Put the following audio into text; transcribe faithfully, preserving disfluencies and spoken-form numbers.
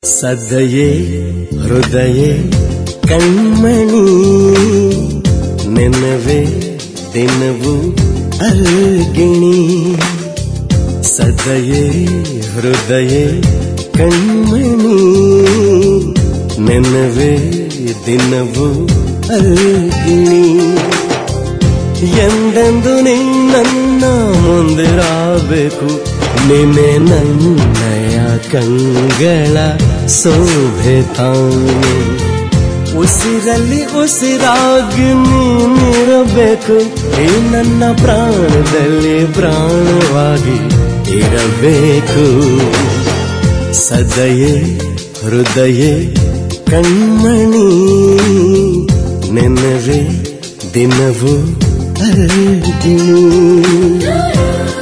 ಸದಯೇ ಹೃದಯ ಕಣ್ಮಣಿ ನೆನವೇ ದಿನವು ಅಲ್ಗಿಣಿ. ಸದಯೇ ಹೃದಯ ಕಣ್ಮಣಿ ನೆನವೇ ದಿನವು ಅಲ್ಗಿಣಿ. ಎಂದೆಂದು ನಿನ್ನ ಮುಂದಿರಬೇಕು, ನಿನ್ನೆ ನನ್ನಯ ಕಂಗಳ ಶೋಭೆ ತಾನು. ಉಸಿರಲ್ಲಿ ಉಸಿರಾಗಿ ನೀನಿರಬೇಕು, ಈ ನನ್ನ ಪ್ರಾಣದಲ್ಲಿ ಪ್ರಾಣವಾಗಿ ಇರಬೇಕು. ಸದಯೇ ಹೃದಯ ಕಣ್ಮಣಿ ನೆನವೇ ದಿನವು ಅಲ್ಗಿಣಿ.